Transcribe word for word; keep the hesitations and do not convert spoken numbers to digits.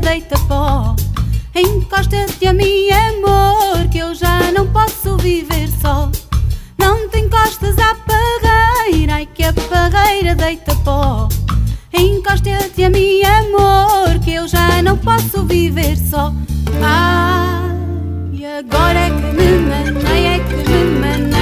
deita pó. Encosta-te a mim, amor, que eu já não posso viver só. Não te encostas à parreira, ai que a parreira deita pó. Encosta-te a mim, amor, que eu já não posso viver só. Ai, agora é que me manei, é que me manei.